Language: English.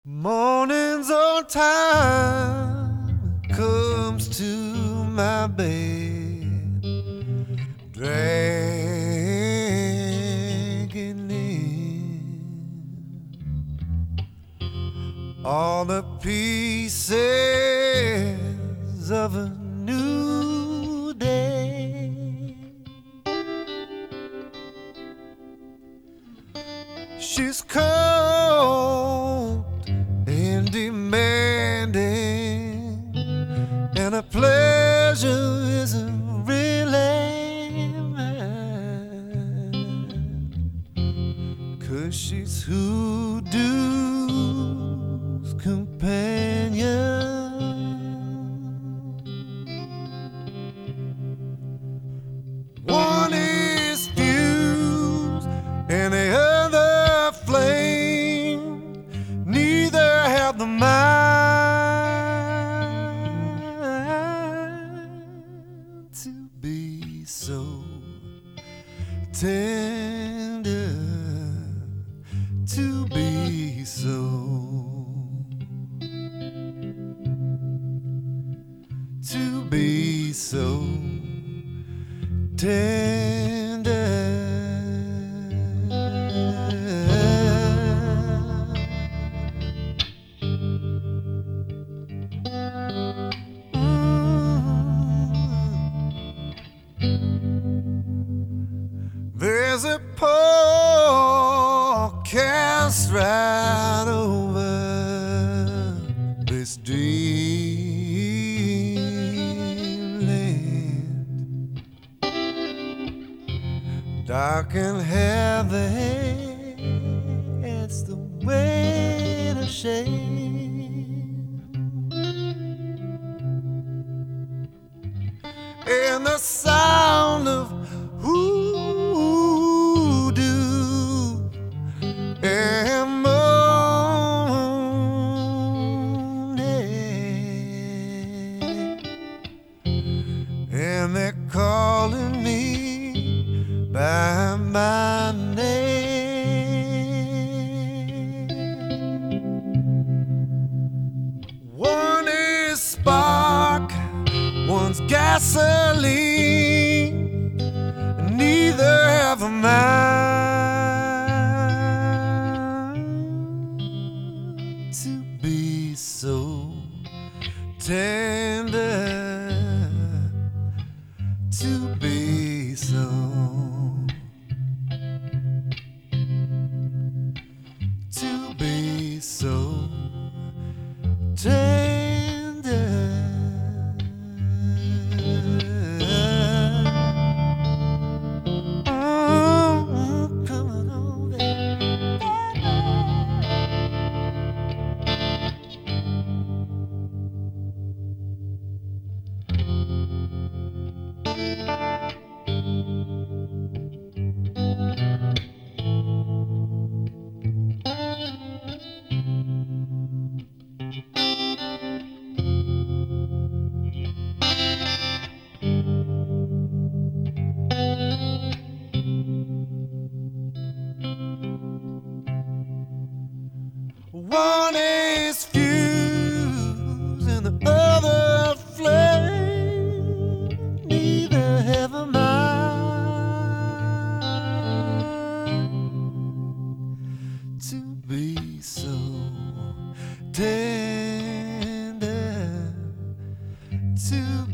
Mornings on time comes to my bed, dragging in all the pieces of a new day. She's cold and demanding, and her pleasure isn't really mine, 'cause she's hoodoo's companion. One is fused and the other flame, neither have the mind to be so tender, to be so tender. There's a podcast right over this dreamland, dark and heavy, it's the winter shade, and the sound of hoodoo and moaning, and they're calling me by my name. One is spark, one's gasoline, neither have a mind to be so tender, to be so tender. Coming over. One is fused and the other flame, neither have a mind to be so tender, to